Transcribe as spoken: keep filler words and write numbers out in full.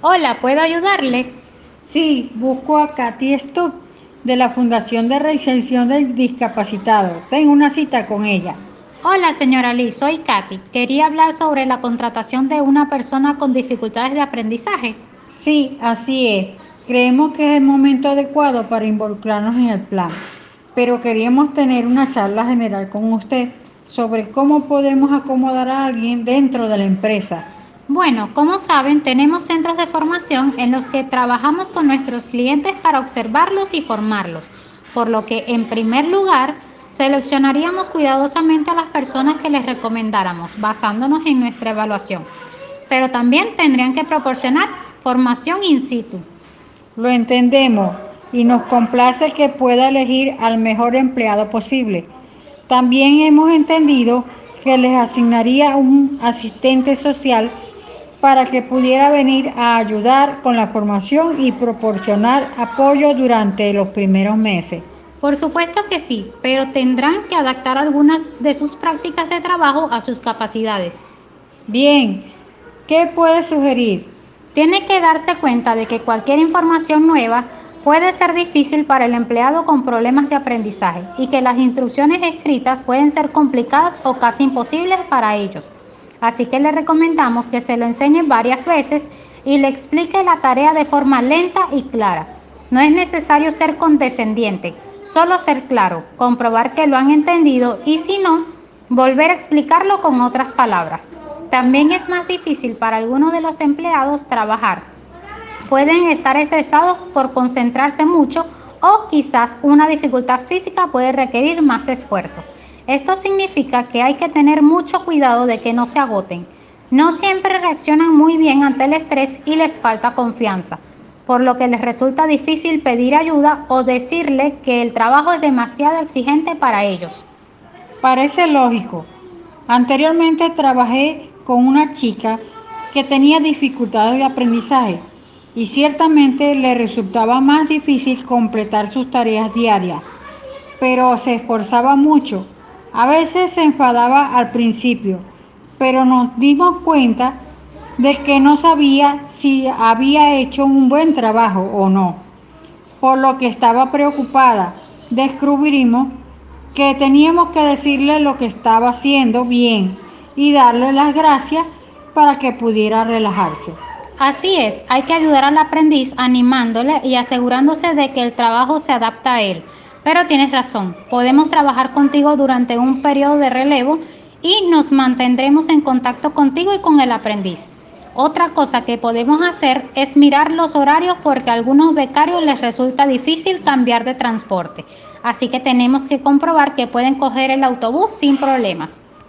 Hola, ¿puedo ayudarle? Sí, busco a Katy Stubb de la Fundación de Reinserción del Discapacitado. Tengo una cita con ella. Hola, señora Liz, soy Katy. Quería hablar sobre la contratación de una persona con dificultades de aprendizaje. Sí, así es. Creemos que es el momento adecuado para involucrarnos en el plan, pero queríamos tener una charla general con usted sobre cómo podemos acomodar a alguien dentro de la empresa. Bueno, como saben, tenemos centros de formación en los que trabajamos con nuestros clientes para observarlos y formarlos, por lo que, en primer lugar, seleccionaríamos cuidadosamente a las personas que les recomendáramos, basándonos en nuestra evaluación. Pero también tendrían que proporcionar formación in situ. Lo entendemos y nos complace que pueda elegir al mejor empleado posible. También hemos entendido que les asignaría un asistente social para que pudiera venir a ayudar con la formación y proporcionar apoyo durante los primeros meses. Por supuesto que sí, pero tendrán que adaptar algunas de sus prácticas de trabajo a sus capacidades. Bien, ¿qué puede sugerir? Tiene que darse cuenta de que cualquier información nueva puede ser difícil para el empleado con problemas de aprendizaje y que las instrucciones escritas pueden ser complicadas o casi imposibles para ellos. Así que le recomendamos que se lo enseñe varias veces y le explique la tarea de forma lenta y clara. No es necesario ser condescendiente, solo ser claro, comprobar que lo han entendido y si no, volver a explicarlo con otras palabras. También es más difícil para algunos de los empleados trabajar. Pueden estar estresados por concentrarse mucho o quizás una dificultad física puede requerir más esfuerzo. Esto significa que hay que tener mucho cuidado de que no se agoten. No siempre reaccionan muy bien ante el estrés y les falta confianza, por lo que les resulta difícil pedir ayuda o decirle que el trabajo es demasiado exigente para ellos. Parece lógico. Anteriormente trabajé con una chica que tenía dificultades de aprendizaje y ciertamente le resultaba más difícil completar sus tareas diarias, pero se esforzaba mucho. A veces se enfadaba al principio, pero nos dimos cuenta de que no sabía si había hecho un buen trabajo o no, por lo que estaba preocupada. Descubrimos que teníamos que decirle lo que estaba haciendo bien y darle las gracias para que pudiera relajarse. Así es, hay que ayudar al aprendiz animándole y asegurándose de que el trabajo se adapta a él. Pero tienes razón, podemos trabajar contigo durante un periodo de relevo y nos mantendremos en contacto contigo y con el aprendiz. Otra cosa que podemos hacer es mirar los horarios porque a algunos becarios les resulta difícil cambiar de transporte. Así que tenemos que comprobar que pueden coger el autobús sin problemas.